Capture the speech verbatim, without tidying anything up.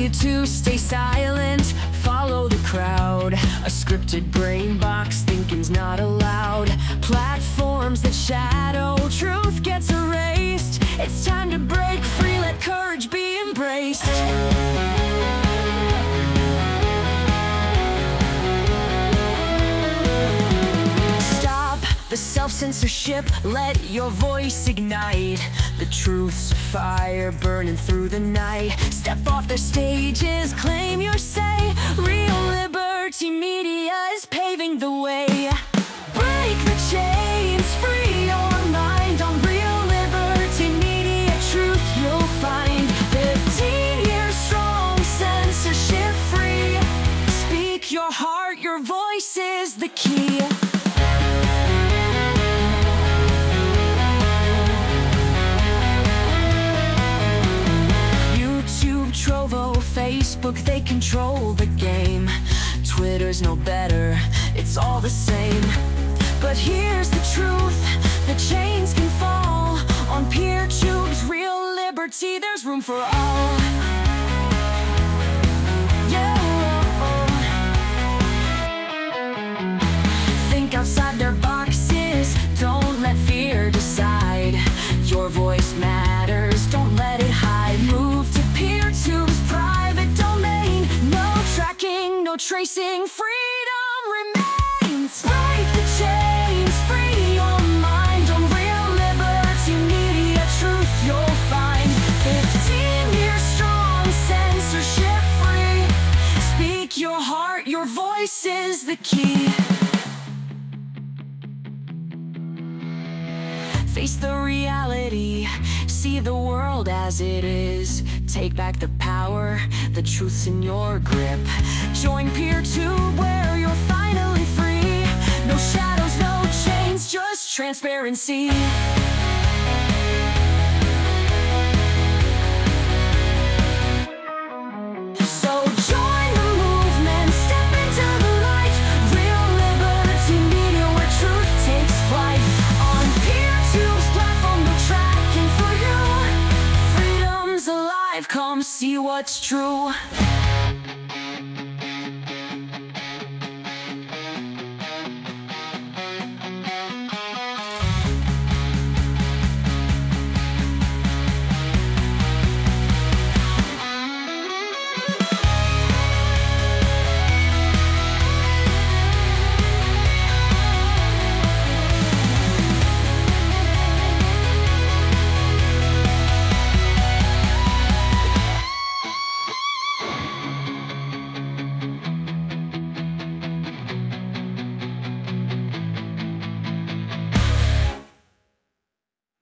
you to stay silent, follow the crowd. A scripted brain box, thinking's not allowed. Platforms that shadow truth gets erased. It's time to break free, let courage be embraced. Stop the self-censorship, let your voice ignite. The truth's a fire burning through the night. Step off the stages, claim your say. Real Liberty Media is paving the way. Break the chains, free your mind. On Real Liberty Media, truth you'll find. Fifteen years strong, censorship free. Speak your heart, your voice is the key. Trovo, Facebook, they control the game. Twitter's no better, it's all the same. But here's the truth, the chains can fall. On PeerTube's Real Liberty, there's room for all. Yeah. Think outside their boxes, don't let fear decide. Your voice matters, don't let it hide. Move to PeerTube's private domain. No tracking, no tracing, freedom remains. Break the chains, free your mind. On Real Liberty Media, truth you'll find. Fifteen years strong, censorship free. Speak your heart, your voice is the key. Face the reality, see the world as it is. Take back the power, the truth's in your grip. Join PeerTube where you're finally free. No shadows, no chains, just transparency. Come see what's true.